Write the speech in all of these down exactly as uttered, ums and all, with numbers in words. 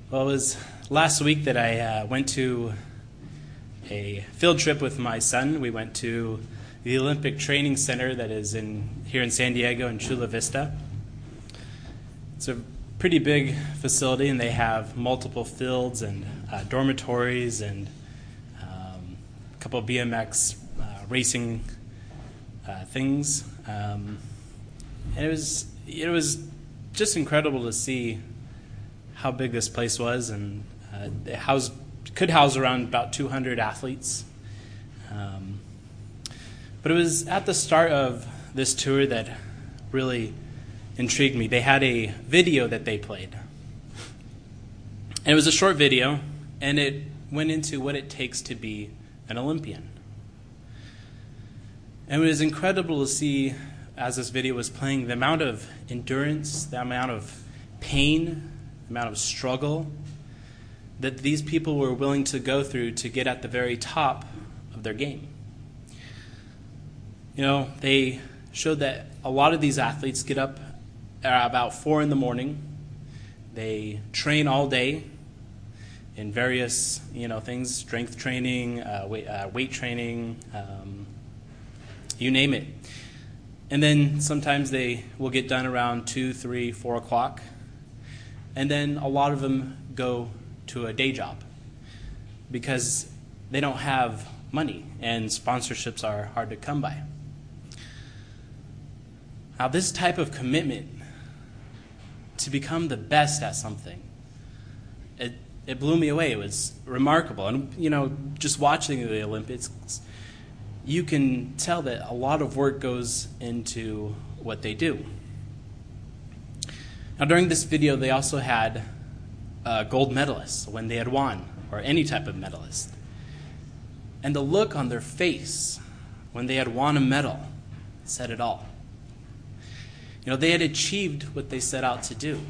Well, it was last week that I uh, went to a field trip with my son. We went to the Olympic Training Center that is in here in San Diego in Chula Vista. It's a pretty big facility, and they have multiple fields and uh, dormitories and um, a couple of B M X uh, racing uh, things. Um, and it was it was just incredible to see how big this place was, and uh, it housed, could house around about two hundred athletes. Um, but it was at the start of this tour that really intrigued me. They had a video that they played. And it was a short video, and it went into what it takes to be an Olympian. And it was incredible to see, as this video was playing, the amount of endurance, the amount of pain, the amount of struggle that these people were willing to go through to get at the very top of their game. You know, they showed that a lot of these athletes get up at about four in the morning. They train all day in various, you know, things, strength training, uh, weight, uh, weight training, um, you name it. And then sometimes they will get done around two, three, four o'clock. And then a lot of them go to a day job because they don't have money and sponsorships are hard to come by. Now, this type of commitment to become the best at something, it, it blew me away. It was remarkable. And, you know, just watching the Olympics, you can tell that a lot of work goes into what they do. Now, during this video, they also had uh, gold medalists when they had won, or any type of medalist. And the look on their face when they had won a medal said it all. You know, they had achieved what they set out to do.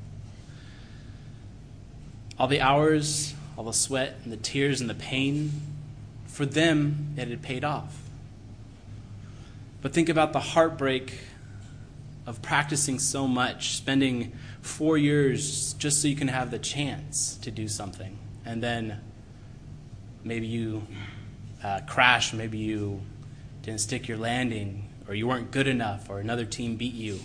All the hours, all the sweat and the tears and the pain, for them, it had paid off. But think about the heartbreak of practicing so much, spending four years just so you can have the chance to do something. And then maybe you uh, crash, maybe you didn't stick your landing, or you weren't good enough, or another team beat you.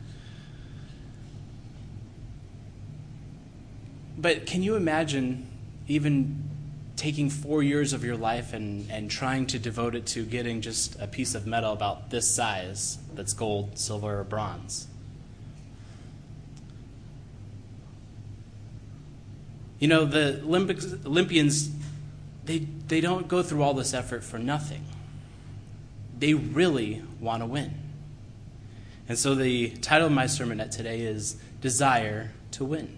But can you imagine even taking four years of your life and, and trying to devote it to getting just a piece of metal about this size that's gold, silver, or bronze? You know, the Olympics, Olympians, they, they don't go through all this effort for nothing. They really want to win. And so the title of my sermon today is Desire to Win.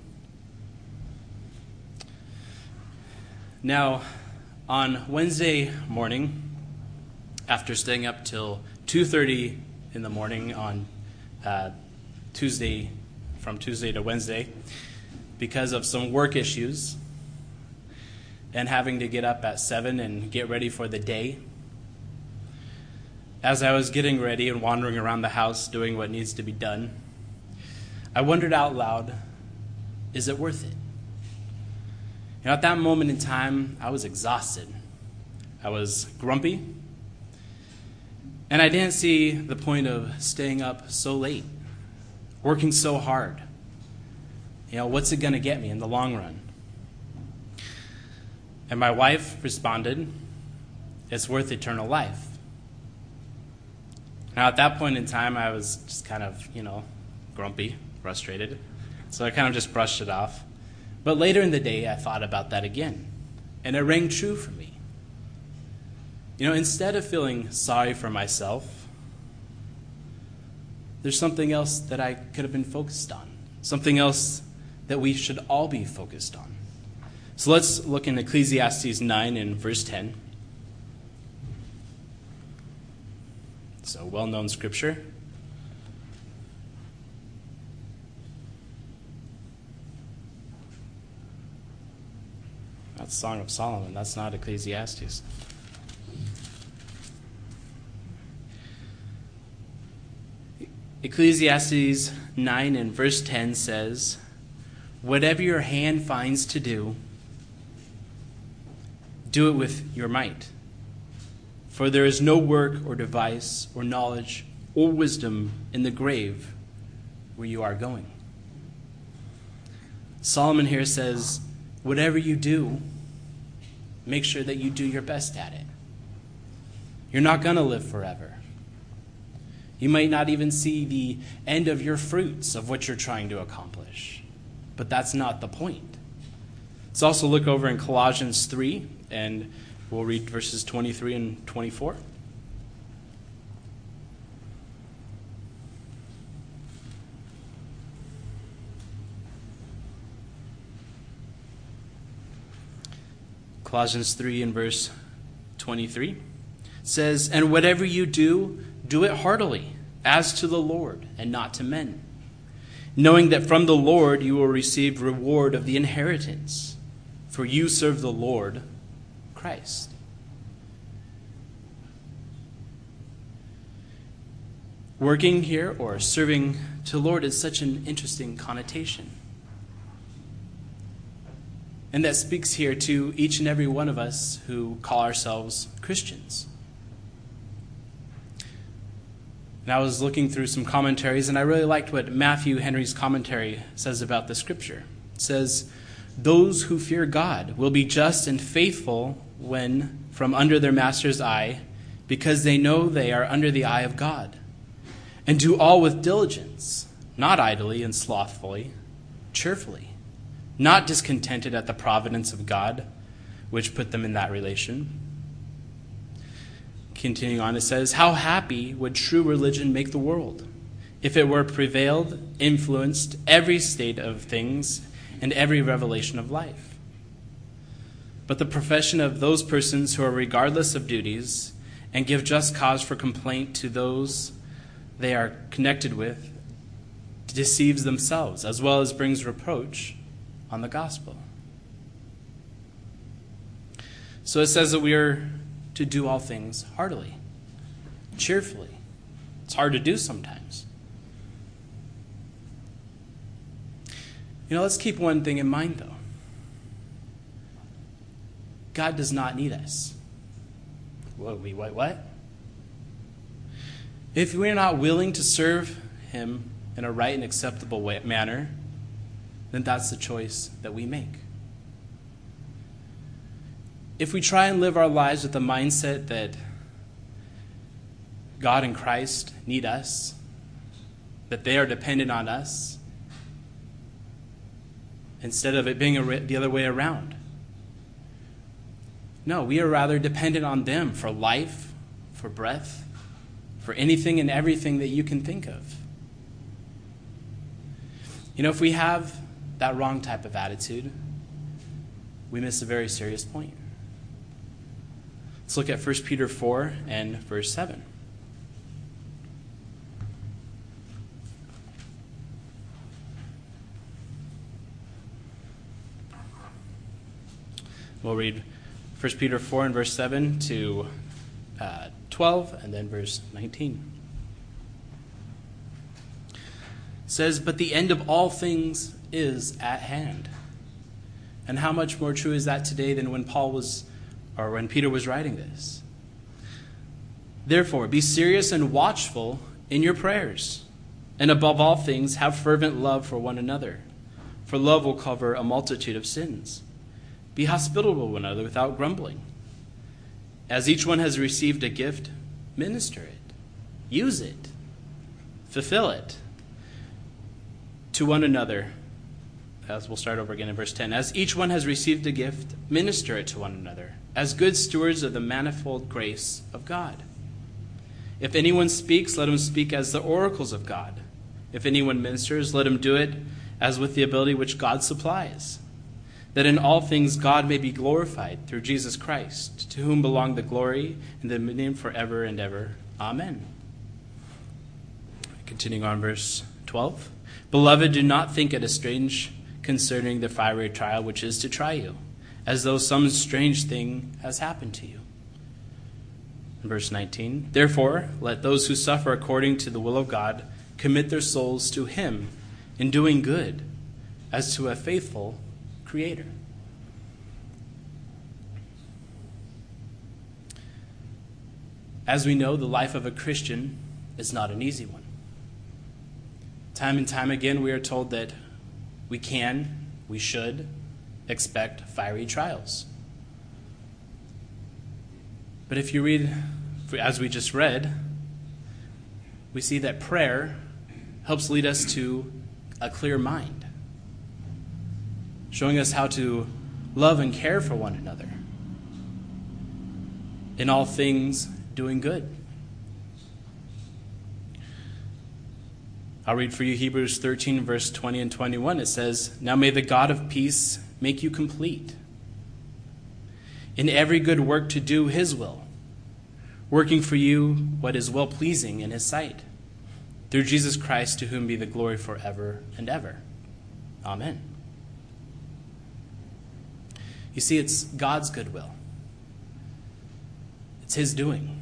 Now, on Wednesday morning, after staying up till two thirty in the morning on uh, Tuesday, from Tuesday to Wednesday, because of some work issues, and having to get up at seven and get ready for the day, as I was getting ready and wandering around the house doing what needs to be done, I wondered out loud, is it worth it? You know, at that moment in time, I was exhausted. I was grumpy. And I didn't see the point of staying up so late, working so hard. You know, what's it going to get me in the long run? And my wife responded, it's worth eternal life. Now, at that point in time, I was just kind of, you know, grumpy, frustrated. So I kind of just brushed it off. But later in the day, I thought about that again, and it rang true for me. You know, instead of feeling sorry for myself, there's something else that I could have been focused on, something else that we should all be focused on. So let's look in Ecclesiastes nine and verse ten. It's a well-known scripture. That's Song of Solomon. That's not Ecclesiastes. Ecclesiastes nine and verse ten says, whatever your hand finds to do, do it with your might. For there is no work or device or knowledge or wisdom in the grave where you are going. Solomon here says, whatever you do, make sure that you do your best at it. You're not going to live forever. You might not even see the end of your fruits of what you're trying to accomplish. But that's not the point. Let's also look over in Colossians three, and we'll read verses twenty-three and twenty-four. Colossians three and verse twenty-three says, "And whatever you do, do it heartily, as to the Lord and not to men, knowing that from the Lord you will receive reward of the inheritance, for you serve the Lord Christ." Working here or serving to the Lord is such an interesting connotation. And that speaks here to each and every one of us who call ourselves Christians. And I was looking through some commentaries, and I really liked what Matthew Henry's commentary says about the scripture. It says, "Those who fear God will be just and faithful when from under their master's eye, because they know they are under the eye of God, and do all with diligence, not idly and slothfully, cheerfully, not discontented at the providence of God, which put them in that relation." Continuing on, it says, "How happy would true religion make the world, if it were prevailed, influenced every state of things and every revelation of life. But the profession of those persons who are regardless of duties and give just cause for complaint to those they are connected with deceives themselves, as well as brings reproach on the gospel." So it says that we are to do all things heartily, cheerfully. It's hard to do sometimes. You know, let's keep one thing in mind, though. God does not need us. What, we, what, what? If we're not willing to serve him in a right and acceptable way, manner, then that's the choice that we make. If we try and live our lives with the mindset that God and Christ need us, that they are dependent on us, instead of it being a, the other way around. No, we are rather dependent on them for life, for breath, for anything and everything that you can think of. You know, if we have that wrong type of attitude, we miss a very serious point. Let's look at First Peter four and verse seven. We'll read First Peter four and verse seven to uh, twelve and then verse nineteen. It says, "But the end of all things is at hand." And how much more true is that today than when Paul was or when Peter was writing this? "Therefore, be serious and watchful in your prayers. And above all things, have fervent love for one another. For love will cover a multitude of sins. Be hospitable to one another without grumbling. As each one has received a gift, minister it. Use it. Fulfill it to one another." As we'll start over again in verse ten. "As each one has received a gift, minister it to one another, as good stewards of the manifold grace of God. If anyone speaks, let him speak as the oracles of God. If anyone ministers, let him do it as with the ability which God supplies, that in all things God may be glorified through Jesus Christ, to whom belong the glory and the dominion forever and ever. Amen." Continuing on verse twelve. "Beloved, do not think it a strange concerning the fiery trial which is to try you, as though some strange thing has happened to you." In verse nineteen. "Therefore, let those who suffer according to the will of God commit their souls to him in doing good, as to a faithful Creator. As we know, the life of a Christian is not an easy one. Time and time again, we are told that we can, we should, expect fiery trials. But if you read, as we just read, we see that prayer helps lead us to a clear mind, showing us how to love and care for one another. In all things, doing good. I'll read for you Hebrews thirteen, verse twenty and twenty-one. It says, "Now may the God of peace make you complete in every good work to do his will, working for you what is well-pleasing in his sight, through Jesus Christ, to whom be the glory forever and ever. Amen." You see, it's God's goodwill. It's his doing.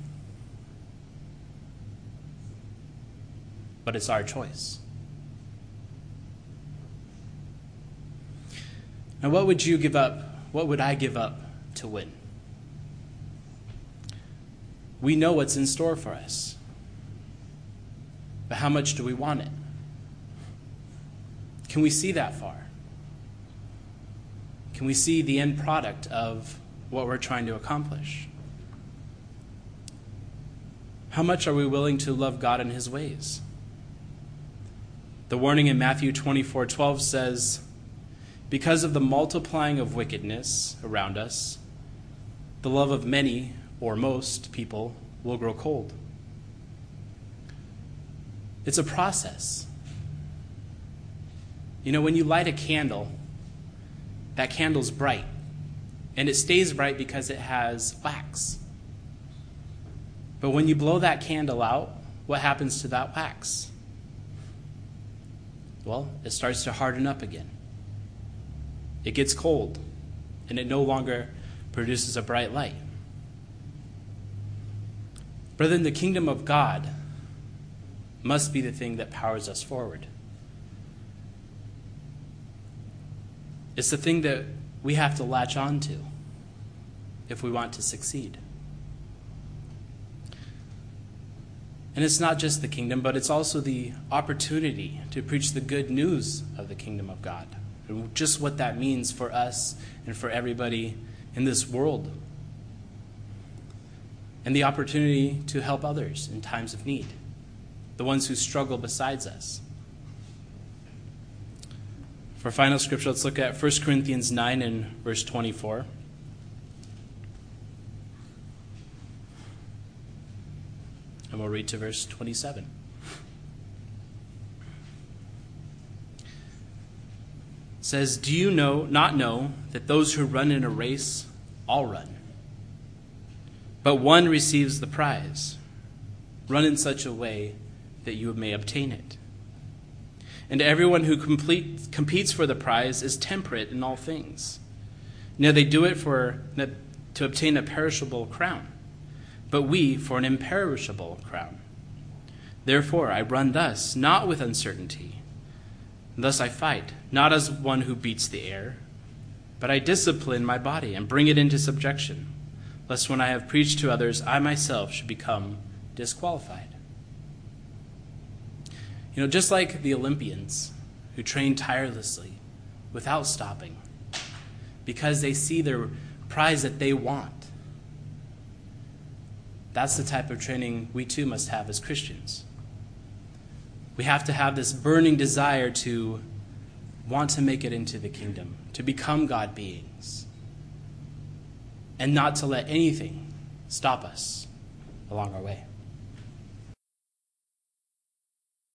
But it's our choice. Now, what would you give up? What would I give up to win? We know what's in store for us. But how much do we want it? Can we see that far? Can we see the end product of what we're trying to accomplish? How much are we willing to love God and his ways? The warning in Matthew twenty-four twelve says, "Because of the multiplying of wickedness around us, the love of many, or most, people will grow cold." It's a process. You know, when you light a candle, that candle's bright. And it stays bright because it has wax. But when you blow that candle out, what happens to that wax? Well, it starts to harden up again. It gets cold, and it no longer produces a bright light. Brethren, the kingdom of God must be the thing that powers us forward. It's the thing that we have to latch on to if we want to succeed. And it's not just the kingdom, but it's also the opportunity to preach the good news of the kingdom of God. And just what that means for us and for everybody in this world. And the opportunity to help others in times of need. The ones who struggle besides us. For final scripture, let's look at First Corinthians nine and verse twenty-four. And we'll read to verse twenty-seven. It says, "Do you know, not know that those who run in a race all run, but one receives the prize? Run in such a way that you may obtain it. And everyone who complete, competes for the prize is temperate in all things. Now they do it for to obtain a perishable crown, but we for an imperishable crown. Therefore I run thus, not with uncertainty. Thus I fight, not as one who beats the air, but I discipline my body and bring it into subjection, lest when I have preached to others, I myself should become disqualified." You know, just like the Olympians who train tirelessly without stopping because they see their prize that they want. That's the type of training we too must have as Christians. We have to have this burning desire to want to make it into the kingdom, to become God beings, and not to let anything stop us along our way.